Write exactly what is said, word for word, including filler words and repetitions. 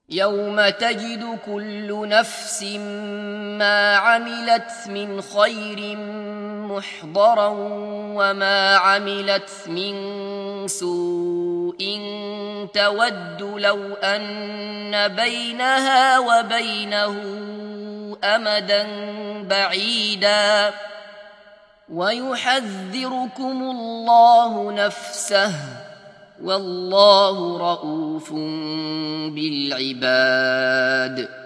يوم تجد كل نفس ما عملت من خير محضرا وما عملت من سوء تود لو أن بينها وبينه أمدا بعيدا ويحذركم الله نفسه والله رءوف بالعباد.